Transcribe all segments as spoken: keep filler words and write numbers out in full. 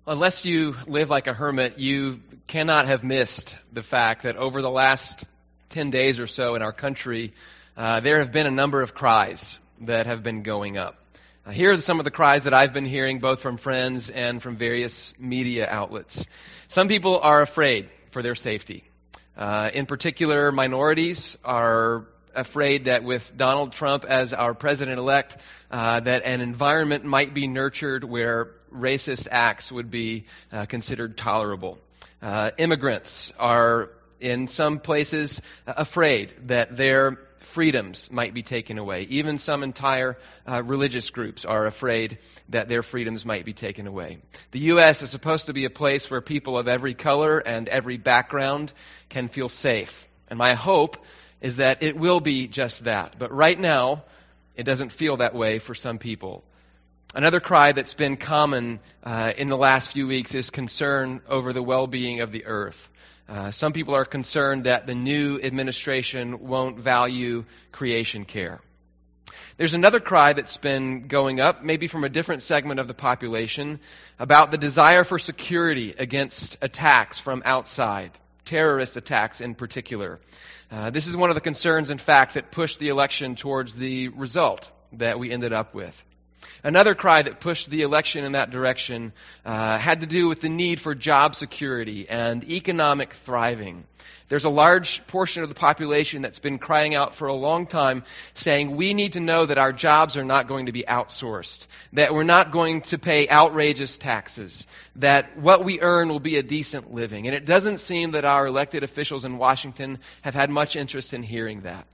Unless you live like a hermit, you cannot have missed the fact that over the last ten days or so in our country, uh, there have been a number of cries that have been going up. Uh, here are some of the cries that I've been hearing both from friends and from various media outlets. Some people are afraid for their safety. Uh, in particular, minorities are afraid that with Donald Trump as our president-elect, uh, that an environment might be nurtured where racist acts would be uh, considered tolerable. Uh, immigrants are, in some places, uh, afraid that their freedoms might be taken away. Even some entire uh, religious groups are afraid that their freedoms might be taken away. The U S is supposed to be a place where people of every color and every background can feel safe. And my hope is that it will be just that. But right now, it doesn't feel that way for some people. Another cry that's been common uh, in the last few weeks is concern over the well-being of the earth. Uh, some people are concerned that the new administration won't value creation care. There's another cry that's been going up, maybe from a different segment of the population, about the desire for security against attacks from outside, terrorist attacks in particular. Uh, this is one of the concerns, in fact, that pushed the election towards the result that we ended up with. Another cry that pushed the election in that direction uh, had to do with the need for job security and economic thriving. There's a large portion of the population that's been crying out for a long time, saying we need to know that our jobs are not going to be outsourced, that we're not going to pay outrageous taxes, that what we earn will be a decent living. And it doesn't seem that our elected officials in Washington have had much interest in hearing that.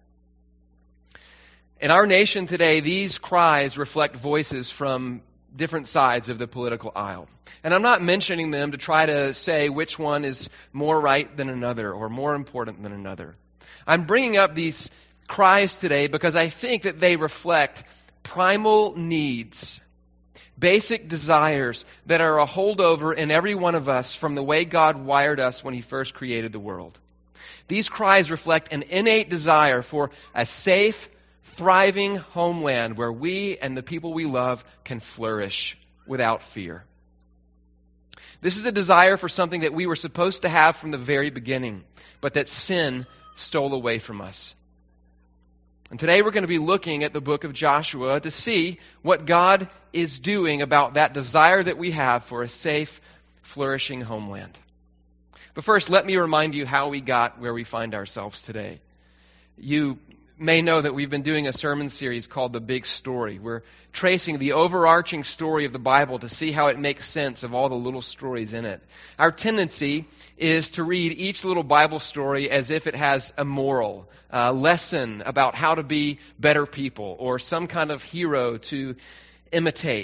In our nation today, these cries reflect voices from different sides of the political aisle. And I'm not mentioning them to try to say which one is more right than another or more important than another. I'm bringing up these cries today because I think that they reflect primal needs, basic desires that are a holdover in every one of us from the way God wired us when He first created the world. These cries reflect an innate desire for a safe, thriving homeland where we and the people we love can flourish without fear. This is a desire for something that we were supposed to have from the very beginning, but that sin stole away from us. And today we're going to be looking at the book of Joshua to see what God is doing about that desire that we have for a safe, flourishing homeland. But first, let me remind you how we got where we find ourselves today. You may know that we've been doing a sermon series called The Big Story. We're tracing the overarching story of the Bible to see how it makes sense of all the little stories in it. Our tendency is to read each little Bible story as if it has a moral, a lesson about how to be better people, or some kind of hero to imitate.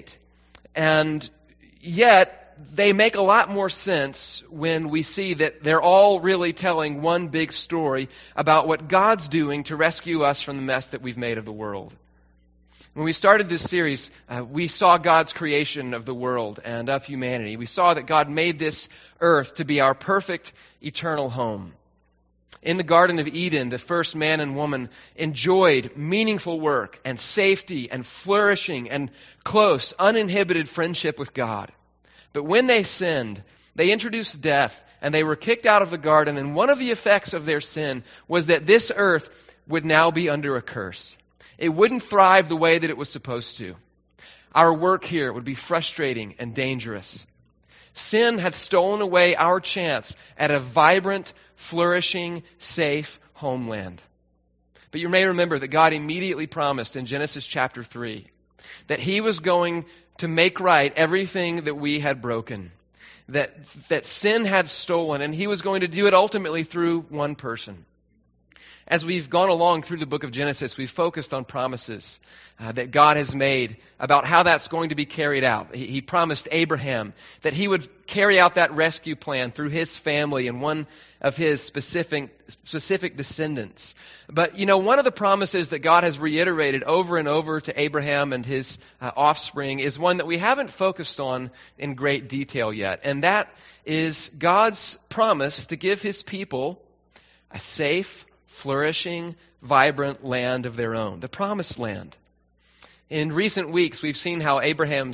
And yet, they make a lot more sense when we see that they're all really telling one big story about what God's doing to rescue us from the mess that we've made of the world. When we started this series, uh, we saw God's creation of the world and of humanity. We saw that God made this earth to be our perfect eternal home. In the Garden of Eden, the first man and woman enjoyed meaningful work and safety and flourishing and close, uninhibited friendship with God. But when they sinned, they introduced death, and they were kicked out of the garden, and one of the effects of their sin was that this earth would now be under a curse. It wouldn't thrive the way that it was supposed to. Our work here would be frustrating and dangerous. Sin had stolen away our chance at a vibrant, flourishing, safe homeland. But you may remember that God immediately promised in Genesis chapter three that He was going to make right everything that we had broken, that that sin had stolen, and He was going to do it ultimately through one person. As we've gone along through the book of Genesis, we've focused on promises uh, that God has made about how that's going to be carried out. He, he promised Abraham that he would carry out that rescue plan through his family and one of his specific, specific descendants. But, you know, one of the promises that God has reiterated over and over to Abraham and his uh, offspring is one that we haven't focused on in great detail yet. And that is God's promise to give His people a safe, flourishing, vibrant land of their own, the promised land. In recent weeks, we've seen how Abraham's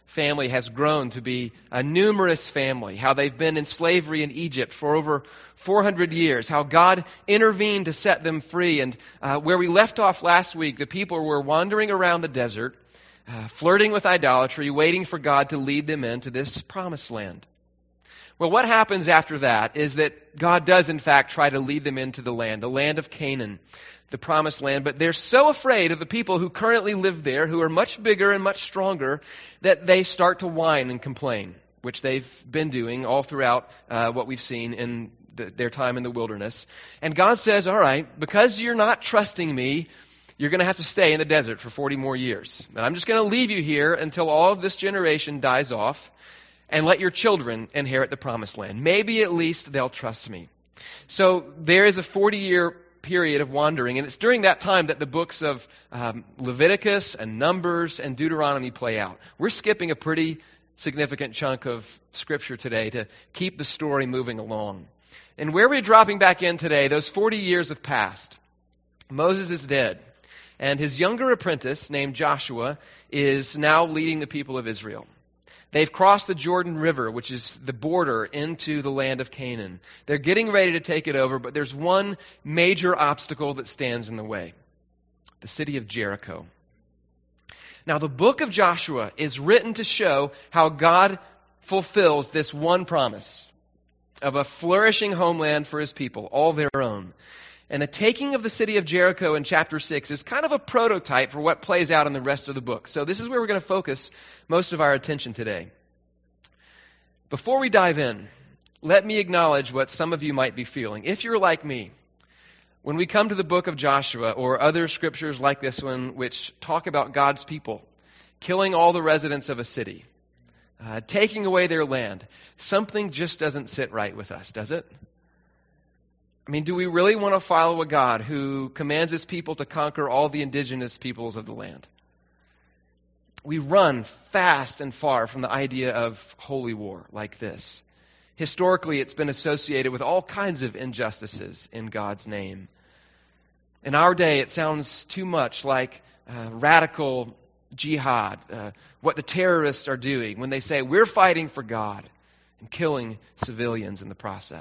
family has grown to be a numerous family, how they've been in slavery in Egypt for over four hundred years, how God intervened to set them free. And uh, where we left off last week, the people were wandering around the desert, uh, flirting with idolatry, waiting for God to lead them into this promised land. Well, what happens after that is that God does, in fact, try to lead them into the land, the land of Canaan, the promised land. But they're so afraid of the people who currently live there, who are much bigger and much stronger, that they start to whine and complain, which they've been doing all throughout uh, what we've seen in the, their time in the wilderness. And God says, all right, because you're not trusting me, you're going to have to stay in the desert for forty more years. And I'm just going to leave you here until all of this generation dies off, and let your children inherit the promised land. Maybe at least they'll trust me. So there is a forty-year period of wandering, and it's during that time that the books of um, Leviticus and Numbers and Deuteronomy play out. We're skipping a pretty significant chunk of Scripture today to keep the story moving along. And where we're dropping back in today, those forty years have passed. Moses is dead, and his younger apprentice, named Joshua, is now leading the people of Israel. They've crossed the Jordan River, which is the border into the land of Canaan. They're getting ready to take it over, but there's one major obstacle that stands in the way: the city of Jericho. Now, the book of Joshua is written to show how God fulfills this one promise of a flourishing homeland for his people, all their own. And the taking of the city of Jericho in chapter six is kind of a prototype for what plays out in the rest of the book. So this is where we're going to focus most of our attention today. Before we dive in, let me acknowledge what some of you might be feeling. If you're like me, when we come to the book of Joshua or other scriptures like this one which talk about God's people killing all the residents of a city, uh, taking away their land, something just doesn't sit right with us, does it? I mean, do we really want to follow a God who commands his people to conquer all the indigenous peoples of the land? We run fast and far from the idea of holy war like this. Historically, it's been associated with all kinds of injustices in God's name. In our day, it sounds too much like uh, radical jihad, uh, what the terrorists are doing when they say we're fighting for God and killing civilians in the process.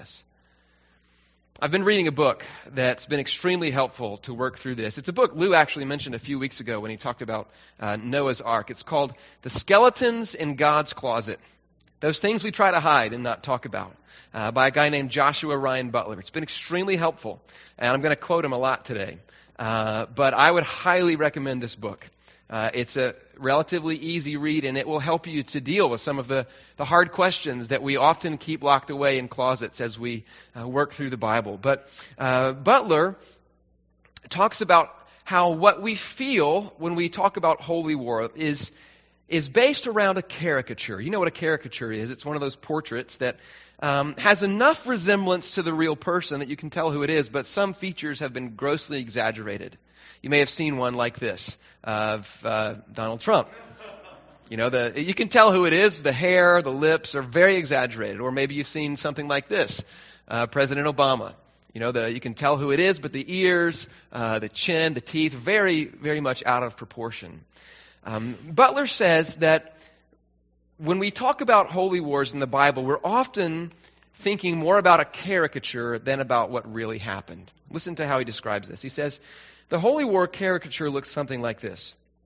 I've been reading a book that's been extremely helpful to work through this. It's a book Lou actually mentioned a few weeks ago when he talked about uh, Noah's Ark. It's called The Skeletons in God's Closet: Those Things We Try to Hide and Not Talk About, uh, by a guy named Joshua Ryan Butler. It's been extremely helpful, and I'm going to quote him a lot today. Uh, but I would highly recommend this book. Uh, it's a relatively easy read, and it will help you to deal with some of the, the hard questions that we often keep locked away in closets as we uh, work through the Bible. But uh, Butler talks about how what we feel when we talk about holy war is, is based around a caricature. You know what a caricature is. It's one of those portraits that um, has enough resemblance to the real person that you can tell who it is, but some features have been grossly exaggerated. You may have seen one like this of uh, Donald Trump. You know, the you can tell who it is. The hair, the lips are very exaggerated. Or maybe you've seen something like this, uh, President Obama. You know, the you can tell who it is, but the ears, uh, the chin, the teeth, very, very much out of proportion. Um, Butler says that when we talk about holy wars in the Bible, we're often thinking more about a caricature than about what really happened. Listen to how he describes this. He says, the holy war caricature looks something like this.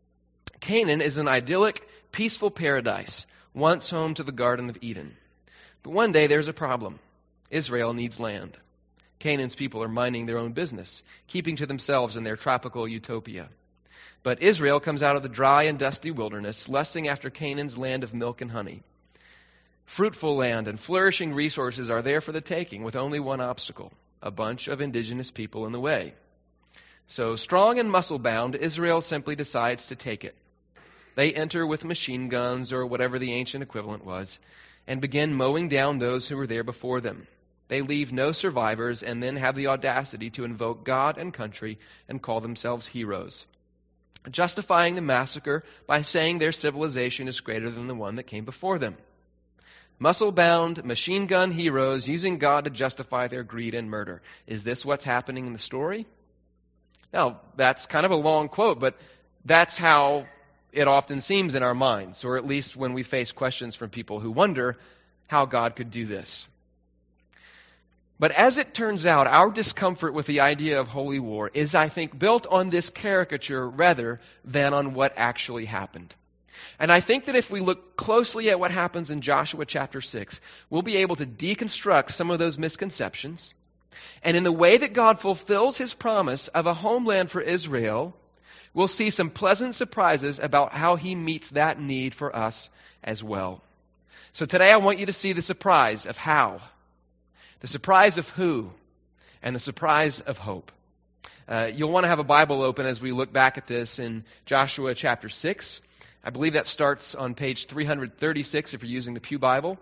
Canaan is an idyllic, peaceful paradise, once home to the Garden of Eden. But one day there's a problem. Israel needs land. Canaan's people are minding their own business, keeping to themselves in their tropical utopia. But Israel comes out of the dry and dusty wilderness, lusting after Canaan's land of milk and honey. Fruitful land and flourishing resources are there for the taking, with only one obstacle: a bunch of indigenous people in the way. So, strong and muscle-bound, Israel simply decides to take it. They enter with machine guns, or whatever the ancient equivalent was, and begin mowing down those who were there before them. They leave no survivors, and then have the audacity to invoke God and country and call themselves heroes, justifying the massacre by saying their civilization is greater than the one that came before them. Muscle-bound, machine-gun heroes using God to justify their greed and murder. Is this what's happening in the story? Now, that's kind of a long quote, but that's how it often seems in our minds, or at least when we face questions from people who wonder how God could do this. But as it turns out, our discomfort with the idea of holy war is, I think, built on this caricature rather than on what actually happened. And I think that if we look closely at what happens in Joshua chapter six, we'll be able to deconstruct some of those misconceptions. And in the way that God fulfills His promise of a homeland for Israel, we'll see some pleasant surprises about how He meets that need for us as well. So today I want you to see the surprise of how, the surprise of who, and the surprise of hope. Uh, you'll want to have a Bible open as we look back at this in Joshua chapter six. I believe that starts on page three thirty-six if you're using the Pew Bible.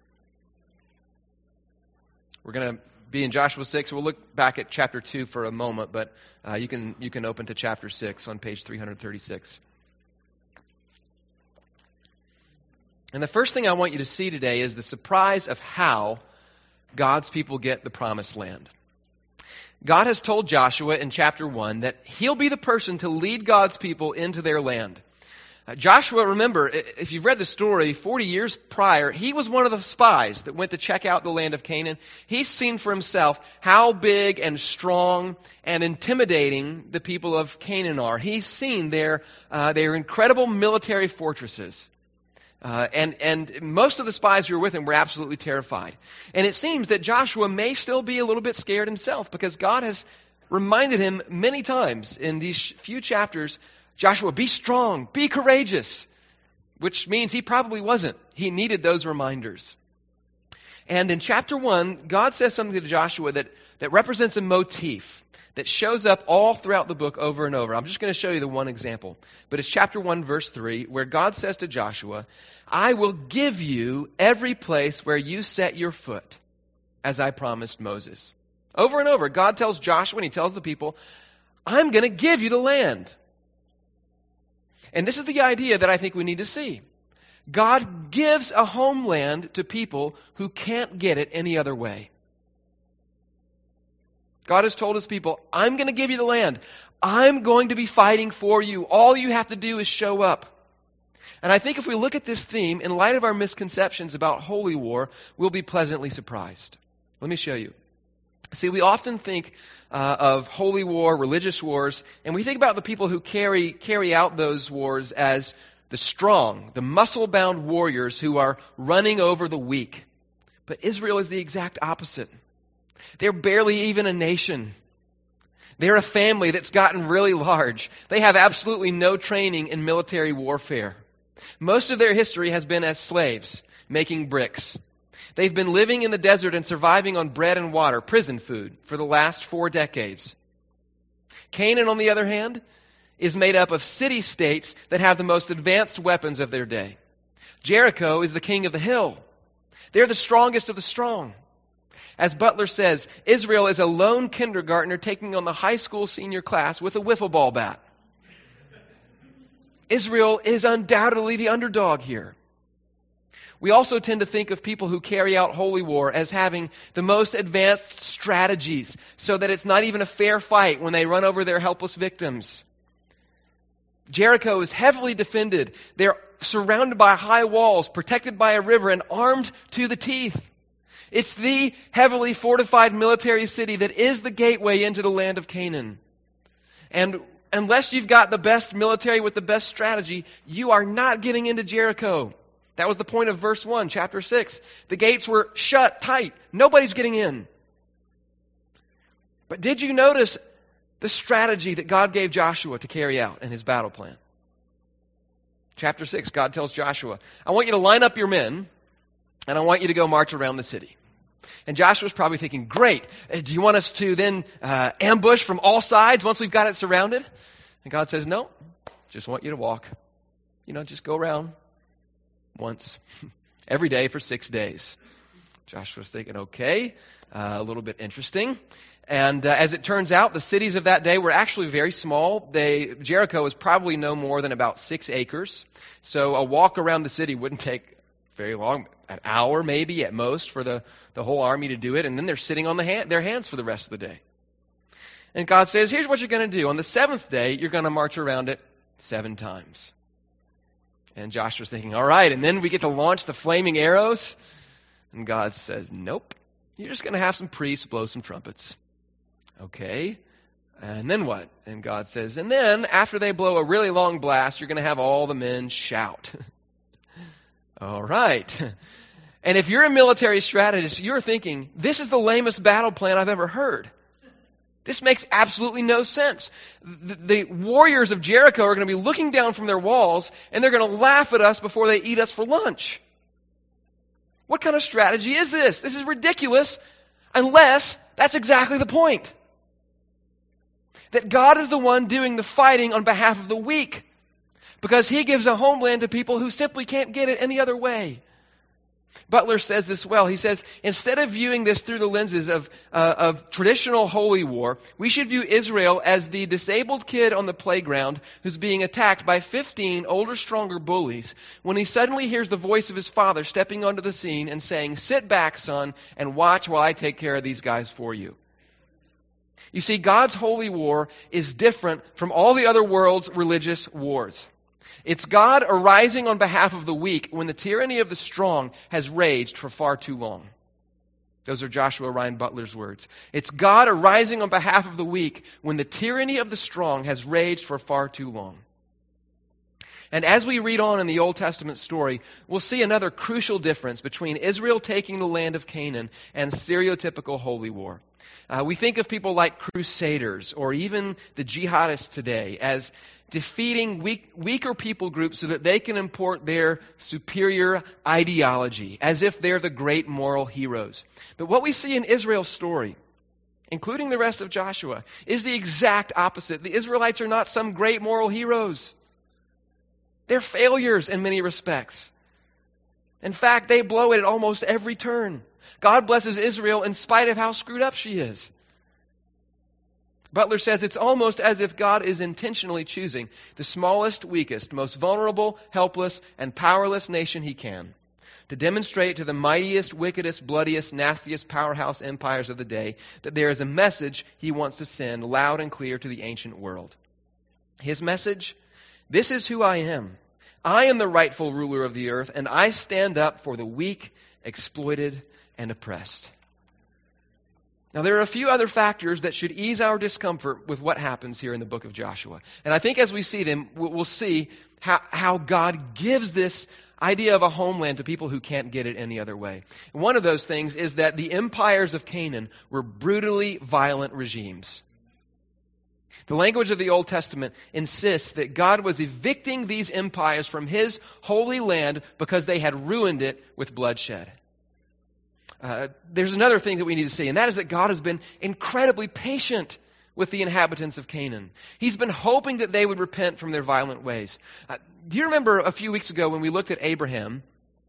We're going to be in Joshua six. We'll look back at chapter two for a moment, but uh, you can you can open to chapter six on page three thirty-six. And the first thing I want you to see today is the surprise of how God's people get the promised land. God has told Joshua in chapter one that he'll be the person to lead God's people into their land. Uh, Joshua, remember, if you've read the story, forty years prior, he was one of the spies that went to check out the land of Canaan. He's seen for himself how big and strong and intimidating the people of Canaan are. He's seen their, uh, their incredible military fortresses. Uh, and, and most of the spies who were with him were absolutely terrified. And it seems that Joshua may still be a little bit scared himself because God has reminded him many times in these few chapters, Joshua, be strong, be courageous, which means he probably wasn't. He needed those reminders. And in chapter one, God says something to Joshua that, that represents a motif that shows up all throughout the book over and over. I'm just going to show you the one example. But it's chapter one, verse three, where God says to Joshua, I will give you every place where you set your foot, as I promised Moses. Over and over, God tells Joshua and he tells the people, I'm going to give you the land. And this is the idea that I think we need to see. God gives a homeland to people who can't get it any other way. God has told His people, I'm going to give you the land. I'm going to be fighting for you. All you have to do is show up. And I think if we look at this theme, in light of our misconceptions about holy war, we'll be pleasantly surprised. Let me show you. See, we often think uh, of holy war, religious wars, and we think about the people who carry carry out those wars as the strong, the muscle-bound warriors who are running over the weak. But Israel is the exact opposite. They're barely even a nation. They're a family that's gotten really large. They have absolutely no training in military warfare. Most of their history has been as slaves, making bricks. They've been living in the desert and surviving on bread and water, prison food, for the last four decades. Canaan, on the other hand, is made up of city-states that have the most advanced weapons of their day. Jericho is the king of the hill. They're the strongest of the strong. As Butler says, Israel is a lone kindergartner taking on the high school senior class with a wiffle ball bat. Israel is undoubtedly the underdog here. We also tend to think of people who carry out holy war as having the most advanced strategies so that it's not even a fair fight when they run over their helpless victims. Jericho is heavily defended. They're surrounded by high walls, protected by a river, and armed to the teeth. It's the heavily fortified military city that is the gateway into the land of Canaan. And unless you've got the best military with the best strategy, you are not getting into Jericho. That was the point of verse one, chapter six. The gates were shut tight. Nobody's getting in. But did you notice the strategy that God gave Joshua to carry out in his battle plan? Chapter six, God tells Joshua, I want you to line up your men, and I want you to go march around the city. And Joshua's probably thinking, great, do you want us to then uh, ambush from all sides once we've got it surrounded? And God says, no, just want you to walk. You know, just go around once, every day for six days. Joshua's thinking, okay, uh, a little bit interesting. And uh, as it turns out, the cities of that day were actually very small. They, Jericho is probably no more than about six acres. So a walk around the city wouldn't take very long, an hour maybe at most for the, the whole army to do it. And then they're sitting on the hand, their hands for the rest of the day. And God says, here's what you're going to do. On the seventh day, you're going to march around it seven times. And Joshua's thinking, all right, and then we get to launch the flaming arrows? And God says, nope. You're just going to have some priests blow some trumpets. Okay. And then what? And God says, and then after they blow a really long blast, you're going to have all the men shout. All right. And if you're a military strategist, you're thinking, this is the lamest battle plan I've ever heard. This makes absolutely no sense. The, the warriors of Jericho are going to be looking down from their walls, and they're going to laugh at us before they eat us for lunch. What kind of strategy is this? This is ridiculous, unless that's exactly the point. That God is the one doing the fighting on behalf of the weak, because He gives a homeland to people who simply can't get it any other way. Butler says this well. He says, instead of viewing this through the lenses of, uh, of traditional holy war, we should view Israel as the disabled kid on the playground who's being attacked by fifteen older, stronger bullies when he suddenly hears the voice of his father stepping onto the scene and saying, sit back, son, and watch while I take care of these guys for you. You see, God's holy war is different from all the other world's religious wars. It's God arising on behalf of the weak when the tyranny of the strong has raged for far too long. Those are Joshua Ryan Butler's words. It's God arising on behalf of the weak when the tyranny of the strong has raged for far too long. And as we read on in the Old Testament story, we'll see another crucial difference between Israel taking the land of Canaan and stereotypical holy war. Uh, we think of people like crusaders or even the jihadists today as defeating weak, weaker people groups so that they can import their superior ideology, as if they're the great moral heroes. But what we see in Israel's story, including the rest of Joshua, is the exact opposite. The Israelites are not some great moral heroes. They're failures in many respects. In fact, they blow it at almost every turn. God blesses Israel in spite of how screwed up she is. Butler says it's almost as if God is intentionally choosing the smallest, weakest, most vulnerable, helpless, and powerless nation He can to demonstrate to the mightiest, wickedest, bloodiest, nastiest powerhouse empires of the day that there is a message He wants to send loud and clear to the ancient world. His message? This is who I am. I am the rightful ruler of the earth, and I stand up for the weak, exploited, and oppressed. Now, there are a few other factors that should ease our discomfort with what happens here in the book of Joshua. And I think as we see them, we'll see how, how God gives this idea of a homeland to people who can't get it any other way. And one of those things is that the empires of Canaan were brutally violent regimes. The language of the Old Testament insists that God was evicting these empires from His holy land because they had ruined it with bloodshed. Uh, there's another thing that we need to see, and that is that God has been incredibly patient with the inhabitants of Canaan. He's been hoping that they would repent from their violent ways. Uh, do you remember a few weeks ago when we looked at Abraham,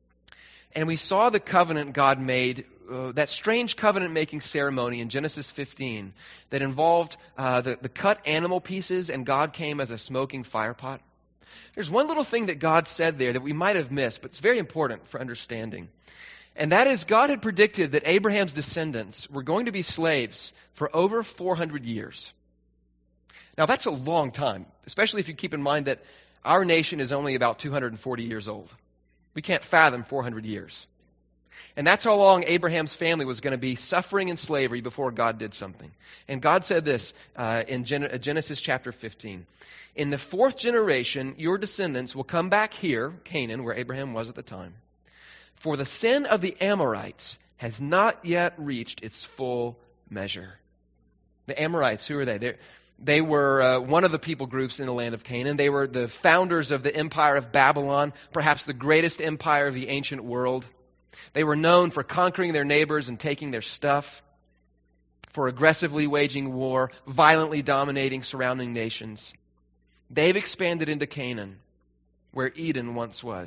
and we saw the covenant God made, uh, that strange covenant-making ceremony in Genesis fifteen that involved uh, the, the cut animal pieces, and God came as a smoking firepot? There's one little thing that God said there that we might have missed, but it's very important for understanding. And that is, God had predicted that Abraham's descendants were going to be slaves for over four hundred years. Now, that's a long time, especially if you keep in mind that our nation is only about two hundred forty years old. We can't fathom four hundred years. And that's how long Abraham's family was going to be suffering in slavery before God did something. And God said this uh, in Gen- Genesis chapter fifteen. In the fourth generation, your descendants will come back here, Canaan, where Abraham was at the time. For the sin of the Amorites has not yet reached its full measure. The Amorites, who are they? They're, they were uh, one of the people groups in the land of Canaan. They were the founders of the empire of Babylon, perhaps the greatest empire of the ancient world. They were known for conquering their neighbors and taking their stuff, for aggressively waging war, violently dominating surrounding nations. They've expanded into Canaan, where Eden once was.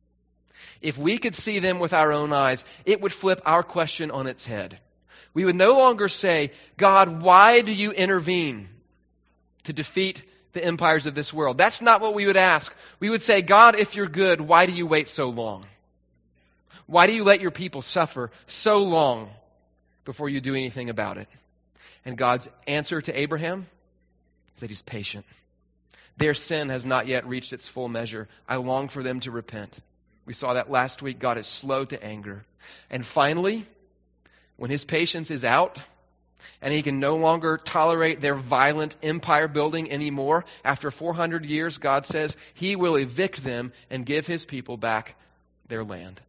If we could see them with our own eyes, it would flip our question on its head. We would no longer say, God, why do you intervene to defeat the empires of this world? That's not what we would ask. We would say, God, if you're good, why do you wait so long? Why do you let your people suffer so long before you do anything about it? And God's answer to Abraham is that He's patient. Their sin has not yet reached its full measure. I long for them to repent. We saw that last week. God is slow to anger. And finally, when his patience is out and he can no longer tolerate their violent empire building anymore, after four hundred years, God says he will evict them and give his people back their land.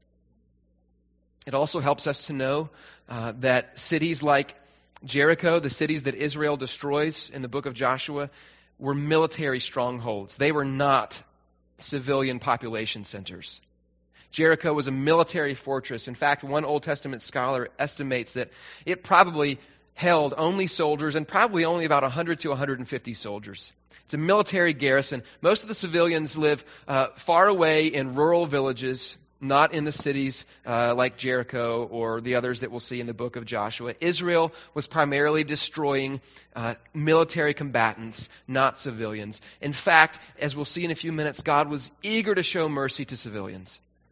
It also helps us to know uh, that cities like Jericho, the cities that Israel destroys in the book of Joshua, were military strongholds. They were not civilian population centers. Jericho was a military fortress. In fact, one Old Testament scholar estimates that it probably held only soldiers and probably only about one hundred to one hundred fifty soldiers. It's a military garrison. Most of the civilians live uh, far away in rural villages, not in the cities uh, like Jericho or the others that we'll see in the book of Joshua. Israel was primarily destroying uh, military combatants, not civilians. In fact, as we'll see in a few minutes, God was eager to show mercy to civilians.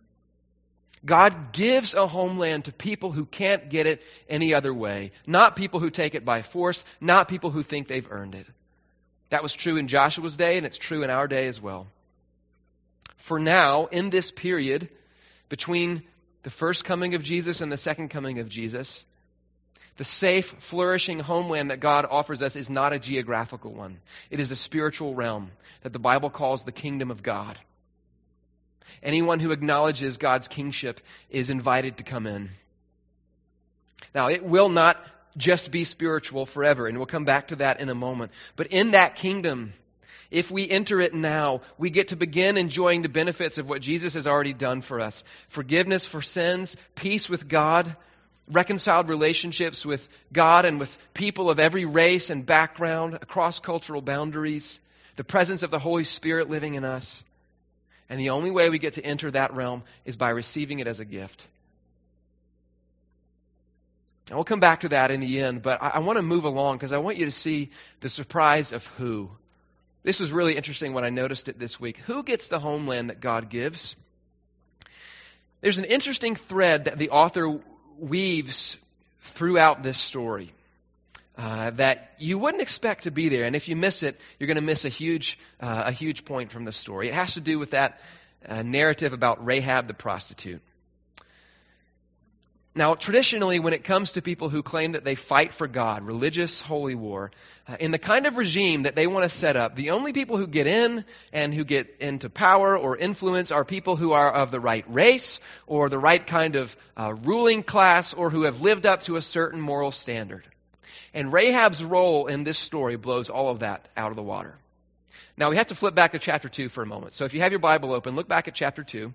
God gives a homeland to people who can't get it any other way, not people who take it by force, not people who think they've earned it. That was true in Joshua's day, and it's true in our day as well. For now, in this period between the first coming of Jesus and the second coming of Jesus, the safe, flourishing homeland that God offers us is not a geographical one. It is a spiritual realm that the Bible calls the kingdom of God. Anyone who acknowledges God's kingship is invited to come in. Now, it will not just be spiritual forever, and we'll come back to that in a moment. But in that kingdom, if we enter it now, we get to begin enjoying the benefits of what Jesus has already done for us. Forgiveness for sins, peace with God, reconciled relationships with God and with people of every race and background, across cultural boundaries, the presence of the Holy Spirit living in us. And the only way we get to enter that realm is by receiving it as a gift. And we'll come back to that in the end, but I, I want to move along because I want you to see the surprise of who. This was really interesting when I noticed it this week. Who gets the homeland that God gives? There's an interesting thread that the author weaves throughout this story uh, that you wouldn't expect to be there. And if you miss it, you're going to miss a huge, uh, a huge point from the story. It has to do with that uh, narrative about Rahab the prostitute. Now, traditionally, when it comes to people who claim that they fight for God, religious holy war, uh, in the kind of regime that they want to set up, the only people who get in and who get into power or influence are people who are of the right race or the right kind of uh, ruling class or who have lived up to a certain moral standard. And Rahab's role in this story blows all of that out of the water. Now, we have to flip back to chapter two for a moment. So if you have your Bible open, look back at chapter two.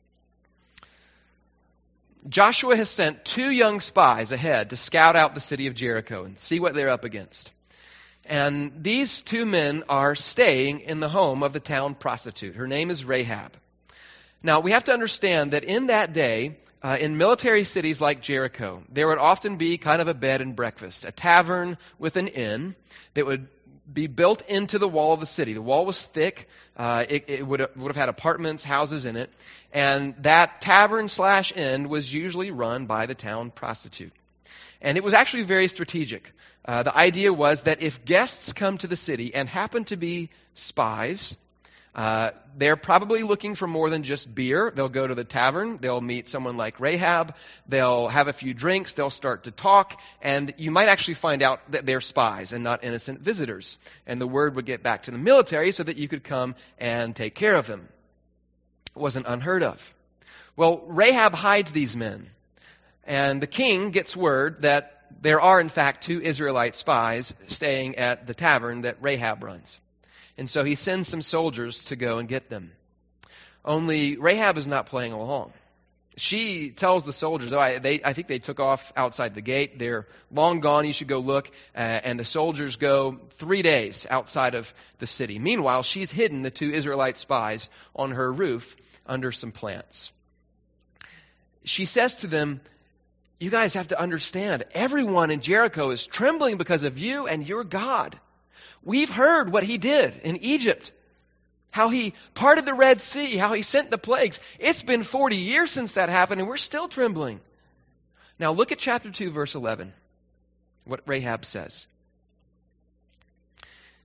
Joshua has sent two young spies ahead to scout out the city of Jericho and see what they're up against. And these two men are staying in the home of the town prostitute. Her name is Rahab. Now, we have to understand that in that day, uh, in military cities like Jericho, there would often be kind of a bed and breakfast, a tavern with an inn that would be built into the wall of the city. The wall was thick. Uh, it it would, would have had apartments, houses in it. And that tavern slash inn was usually run by the town prostitute. And it was actually very strategic. Uh, the idea was that if guests come to the city and happen to be spies, uh, they're probably looking for more than just beer. They'll go to the tavern. They'll meet someone like Rahab. They'll have a few drinks. They'll start to talk. And you might actually find out that they're spies and not innocent visitors. And the word would get back to the military so that you could come and take care of them. It wasn't unheard of. Well, Rahab hides these men. And the king gets word that there are, in fact, two Israelite spies staying at the tavern that Rahab runs. And so he sends some soldiers to go and get them. Only Rahab is not playing along. She tells the soldiers, oh, I, they, I think they took off outside the gate. They're long gone. You should go look. Uh, and the soldiers go three days outside of the city. Meanwhile, she's hidden the two Israelite spies on her roof under some plants. She says to them, you guys have to understand, everyone in Jericho is trembling because of you and your God. We've heard what he did in Egypt, how he parted the Red Sea, how he sent the plagues. It's been forty years since that happened, and we're still trembling. Now look at chapter two, verse eleven, what Rahab says.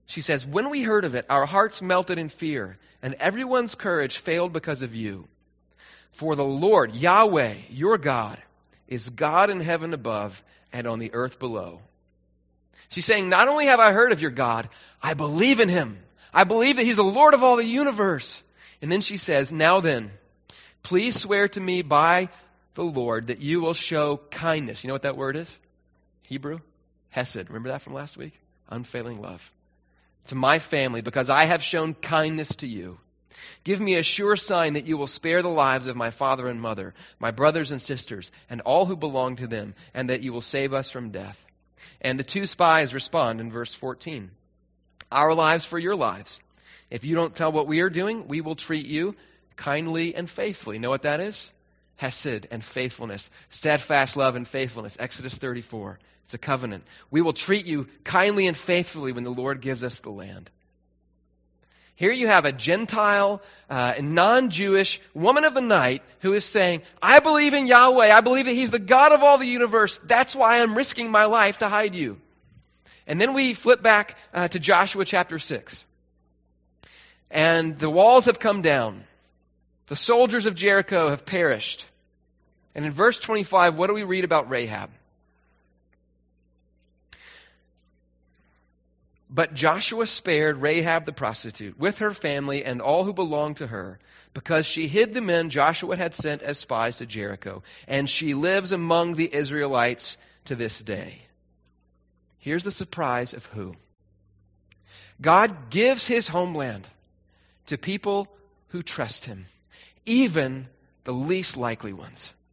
She says, when we heard of it, our hearts melted in fear, and everyone's courage failed because of you. For the Lord, Yahweh, your God, is God in heaven above and on the earth below. She's saying, not only have I heard of your God, I believe in him. I believe that he's the Lord of all the universe. And then she says, now then, please swear to me by the Lord that you will show kindness. You know what that word is? Hebrew? Hesed. Remember that from last week? Unfailing love. To my family, because I have shown kindness to you. Give me a sure sign that you will spare the lives of my father and mother, my brothers and sisters, and all who belong to them, and that you will save us from death. And the two spies respond in verse fourteen. Our lives for your lives. If you don't tell what we are doing, we will treat you kindly and faithfully. You know what that is? Hesed and faithfulness. Steadfast love and faithfulness. Exodus thirty-four. It's a covenant. We will treat you kindly and faithfully when the Lord gives us the land. Here you have a Gentile, uh, non-Jewish woman of the night who is saying, I believe in Yahweh. I believe that he's the God of all the universe. That's why I'm risking my life to hide you. And then we flip back uh, to Joshua chapter six. And the walls have come down. The soldiers of Jericho have perished. And in verse twenty-five, what do we read about Rahab? But Joshua spared Rahab the prostitute with her family and all who belonged to her, because she hid the men Joshua had sent as spies to Jericho, and she lives among the Israelites to this day. Here's the surprise of who? God gives his homeland to people who trust him, even the least likely ones.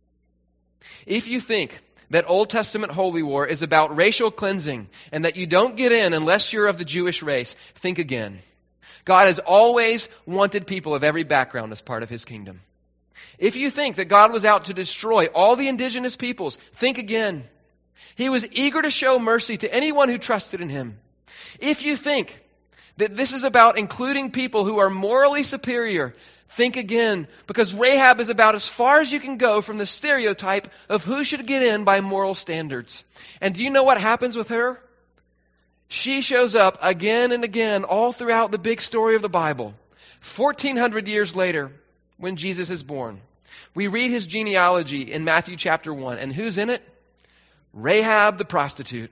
If you think that Old Testament holy war is about racial cleansing and that you don't get in unless you're of the Jewish race, think again. God has always wanted people of every background as part of his kingdom. If you think that God was out to destroy all the indigenous peoples, think again. He was eager to show mercy to anyone who trusted in him. If you think that this is about including people who are morally superior, think again, because Rahab is about as far as you can go from the stereotype of who should get in by moral standards. And do you know what happens with her? She shows up again and again all throughout the big story of the Bible. fourteen hundred years later, when Jesus is born, we read his genealogy in Matthew chapter one. And who's in it? Rahab the prostitute.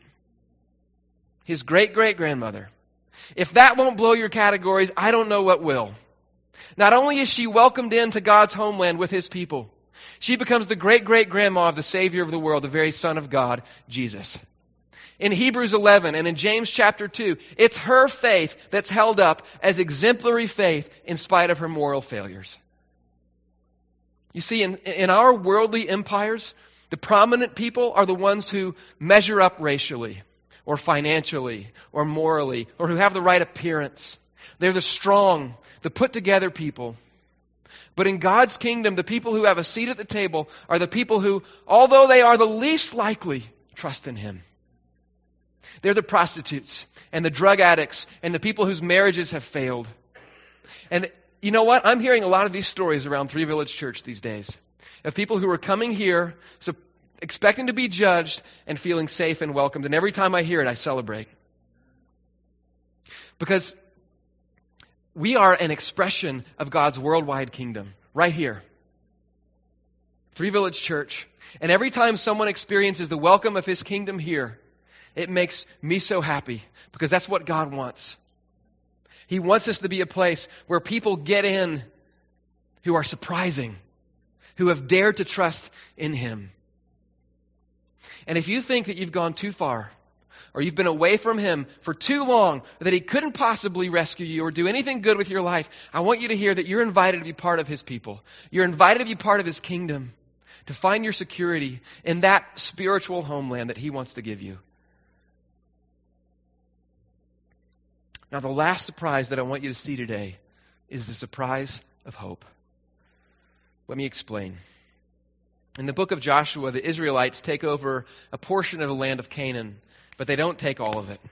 His great-great-grandmother. If that won't blow your categories, I don't know what will. Not only is she welcomed into God's homeland with his people, she becomes the great-great-grandma of the Savior of the world, the very Son of God, Jesus. In Hebrews eleven and in James chapter two, it's her faith that's held up as exemplary faith in spite of her moral failures. You see, in, in our worldly empires, the prominent people are the ones who measure up racially or financially or morally or who have the right appearance. They're the strong, the put-together people. But in God's kingdom, the people who have a seat at the table are the people who, although they are the least likely, trust in him. They're the prostitutes and the drug addicts and the people whose marriages have failed. And you know what? I'm hearing a lot of these stories around Three Village Church these days of people who are coming here so expecting to be judged and feeling safe and welcomed. And every time I hear it, I celebrate. Because we are an expression of God's worldwide kingdom, right here. Three Village Church. And every time someone experiences the welcome of his kingdom here, it makes me so happy, because that's what God wants. He wants us to be a place where people get in who are surprising, who have dared to trust in him. And if you think that you've gone too far, or you've been away from him for too long, or that he couldn't possibly rescue you or do anything good with your life, I want you to hear that you're invited to be part of his people. You're invited to be part of his kingdom, to find your security in that spiritual homeland that he wants to give you. Now, the last surprise that I want you to see today is the surprise of hope. Let me explain. In the book of Joshua, the Israelites take over a portion of the land of Canaan, but they don't take all of it.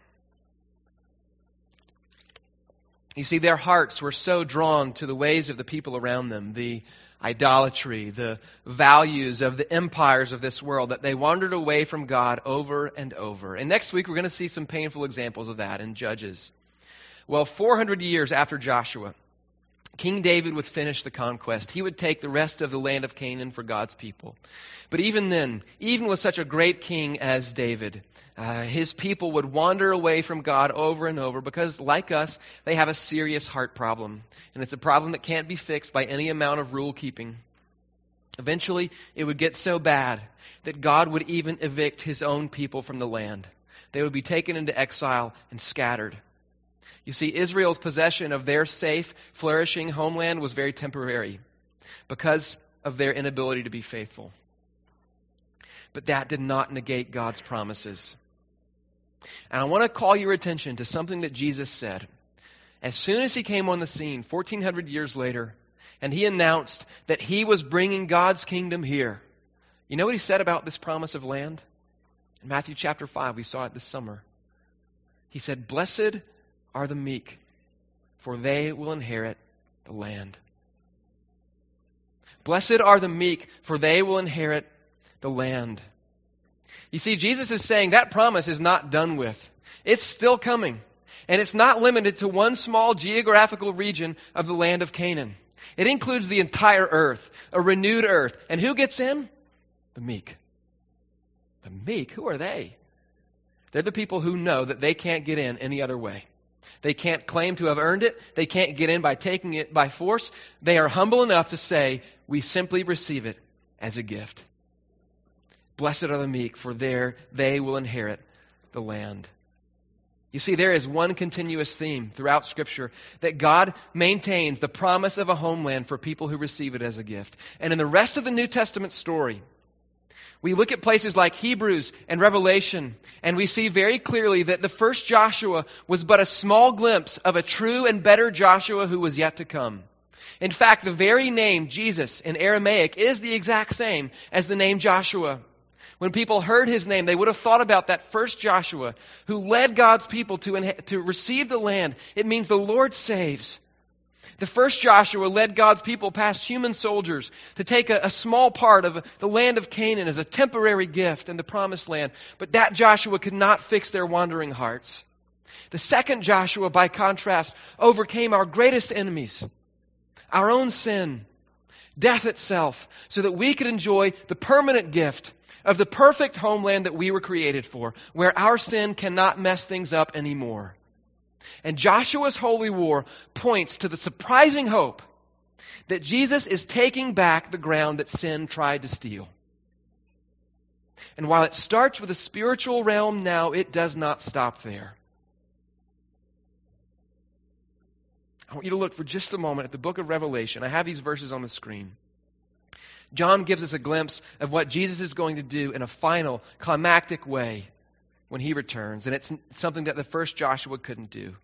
You see, their hearts were so drawn to the ways of the people around them, the idolatry, the values of the empires of this world, that they wandered away from God over and over. And next week, we're going to see some painful examples of that in Judges. Well, four hundred years after Joshua, King David would finish the conquest. He would take the rest of the land of Canaan for God's people. But even then, even with such a great king as David, uh, his people would wander away from God over and over because, like us, they have a serious heart problem. And it's a problem that can't be fixed by any amount of rule keeping. Eventually, it would get so bad that God would even evict his own people from the land. They would be taken into exile and scattered. You see, Israel's possession of their safe, flourishing homeland was very temporary because of their inability to be faithful. But that did not negate God's promises. And I want to call your attention to something that Jesus said. As soon as he came on the scene, fourteen hundred years later, and he announced that he was bringing God's kingdom here, you know what he said about this promise of land? In Matthew chapter five, we saw it this summer. He said, "Blessed are the meek, for they will inherit the land." Blessed are the meek, for they will inherit the land. You see, Jesus is saying that promise is not done with. It's still coming. And it's not limited to one small geographical region of the land of Canaan. It includes the entire earth, a renewed earth. And who gets in? The meek. The meek? Who are they? They're the people who know that they can't get in any other way. They can't claim to have earned it. They can't get in by taking it by force. They are humble enough to say, we simply receive it as a gift. Blessed are the meek, for there they will inherit the land. You see, there is one continuous theme throughout Scripture that God maintains the promise of a homeland for people who receive it as a gift. And in the rest of the New Testament story, we look at places like Hebrews and Revelation, and we see very clearly that the first Joshua was but a small glimpse of a true and better Joshua who was yet to come. In fact, the very name Jesus in Aramaic is the exact same as the name Joshua. When people heard his name, they would have thought about that first Joshua who led God's people to, inha- to receive the land. It means the Lord saves. The first Joshua led God's people past human soldiers to take a, a small part of the land of Canaan as a temporary gift in the promised land. But that Joshua could not fix their wandering hearts. The second Joshua, by contrast, overcame our greatest enemies, our own sin, death itself, so that we could enjoy the permanent gift of the perfect homeland that we were created for, where our sin cannot mess things up anymore. And Joshua's holy war points to the surprising hope that Jesus is taking back the ground that sin tried to steal. And while it starts with the spiritual realm now, it does not stop there. I want you to look for just a moment at the book of Revelation. I have these verses on the screen. John gives us a glimpse of what Jesus is going to do in a final, climactic way when he returns. And it's something that the first Joshua couldn't do.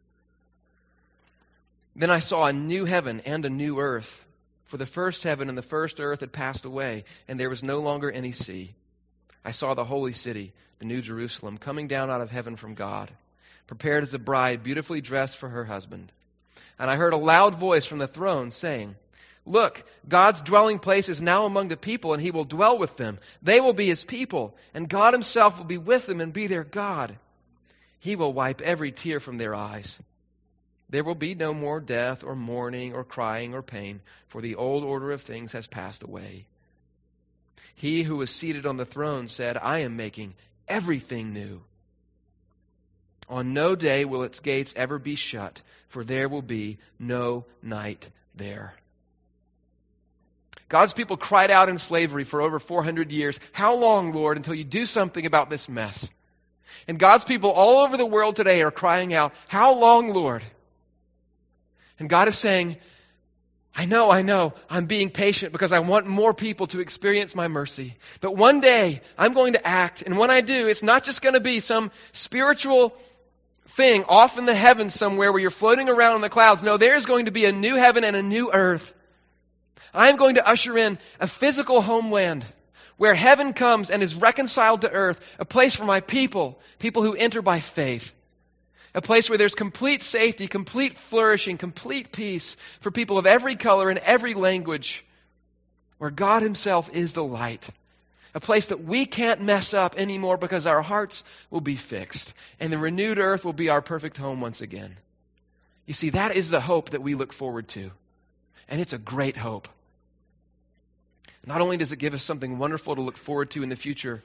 Then I saw a new heaven and a new earth. For the first heaven and the first earth had passed away, and there was no longer any sea. I saw the holy city, the new Jerusalem, coming down out of heaven from God, prepared as a bride beautifully dressed for her husband. And I heard a loud voice from the throne saying, "Look, God's dwelling place is now among the people, and He will dwell with them. They will be His people, and God Himself will be with them and be their God. He will wipe every tear from their eyes. There will be no more death or mourning or crying or pain, for the old order of things has passed away." He who was seated on the throne said, "I am making everything new. On no day will its gates ever be shut, for there will be no night there." God's people cried out in slavery for over four hundred years. How long, Lord, until you do something about this mess? And God's people all over the world today are crying out, "How long, Lord?" And God is saying, I know, I know, I'm being patient because I want more people to experience my mercy. But one day, I'm going to act. And when I do, it's not just going to be some spiritual thing off in the heavens somewhere where you're floating around in the clouds. No, there's going to be a new heaven and a new earth. I'm going to usher in a physical homeland where heaven comes and is reconciled to earth, a place for my people, people who enter by faith. A place where there's complete safety, complete flourishing, complete peace for people of every color and every language, where God Himself is the light. A place that we can't mess up anymore because our hearts will be fixed, and the renewed earth will be our perfect home once again. You see, that is the hope that we look forward to. And it's a great hope. Not only does it give us something wonderful to look forward to in the future,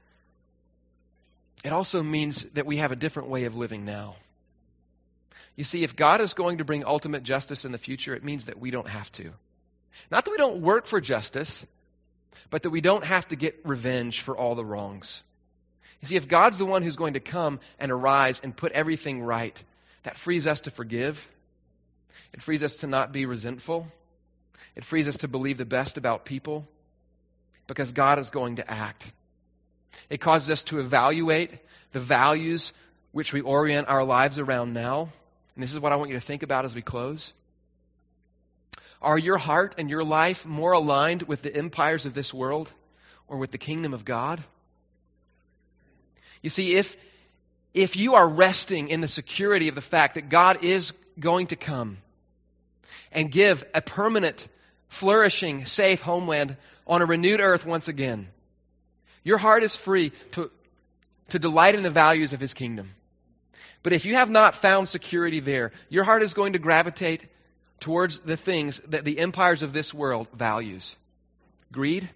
it also means that we have a different way of living now. You see, if God is going to bring ultimate justice in the future, it means that we don't have to. Not that we don't work for justice, but that we don't have to get revenge for all the wrongs. You see, if God's the one who's going to come and arise and put everything right, that frees us to forgive. It frees us to not be resentful. It frees us to believe the best about people because God is going to act. It causes us to evaluate the values which we orient our lives around now. And this is what I want you to think about as we close. Are your heart and your life more aligned with the empires of this world or with the kingdom of God? You see, if, if you are resting in the security of the fact that God is going to come and give a permanent, flourishing, safe homeland on a renewed earth once again, your heart is free to, to delight in the values of His kingdom. But if you have not found security there, your heart is going to gravitate towards the things that the empires of this world values. Greed,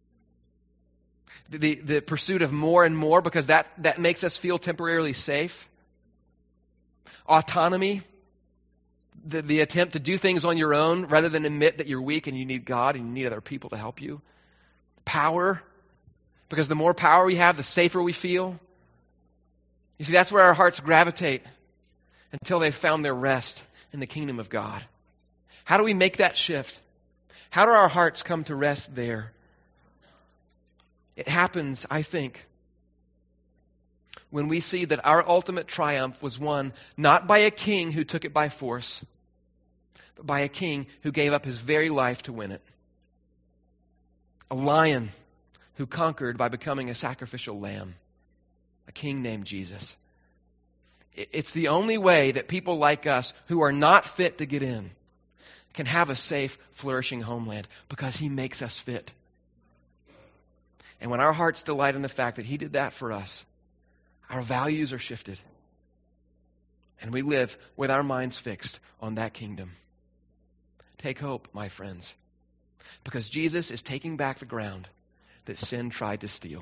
the, the pursuit of more and more because that, that makes us feel temporarily safe. Autonomy, the, the attempt to do things on your own rather than admit that you're weak and you need God and you need other people to help you. Power, because the more power we have, the safer we feel. You see, that's where our hearts gravitate until they've found their rest in the kingdom of God. How do we make that shift? How do our hearts come to rest there? It happens, I think, when we see that our ultimate triumph was won not by a king who took it by force, but by a king who gave up his very life to win it. A lion who conquered by becoming a sacrificial lamb. A king named Jesus. It's the only way that people like us who are not fit to get in can have a safe, flourishing homeland because He makes us fit. And when our hearts delight in the fact that He did that for us, our values are shifted. And we live with our minds fixed on that kingdom. Take hope, my friends, because Jesus is taking back the ground that sin tried to steal.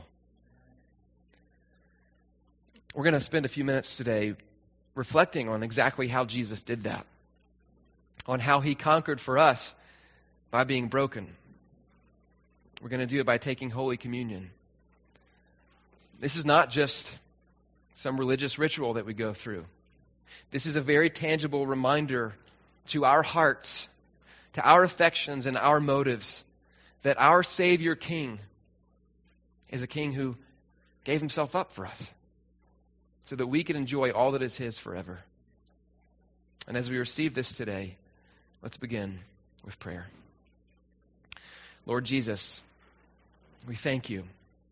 We're going to spend a few minutes today reflecting on exactly how Jesus did that, on how He conquered for us by being broken. We're going to do it by taking Holy Communion. This is not just some religious ritual that we go through. This is a very tangible reminder to our hearts, to our affections and our motives, that our Savior King is a King who gave Himself up for us so that we can enjoy all that is His forever. And as we receive this today, let's begin with prayer. Lord Jesus, we thank You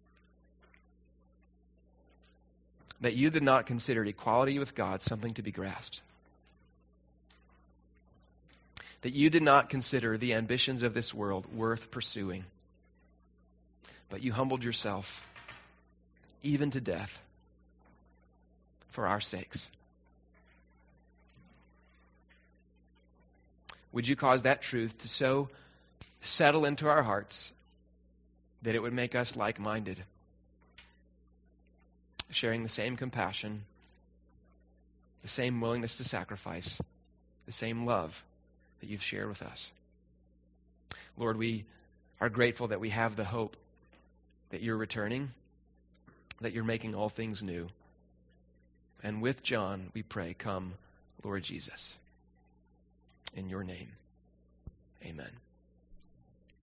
that You did not consider equality with God something to be grasped. That You did not consider the ambitions of this world worth pursuing. But You humbled Yourself, even to death, for our sakes. Would You cause that truth to so settle into our hearts that it would make us like-minded, sharing the same compassion, the same willingness to sacrifice, the same love that You've shared with us. Lord, we are grateful that we have the hope that You're returning, that You're making all things new. And with John, we pray, come, Lord Jesus. In Your name, amen.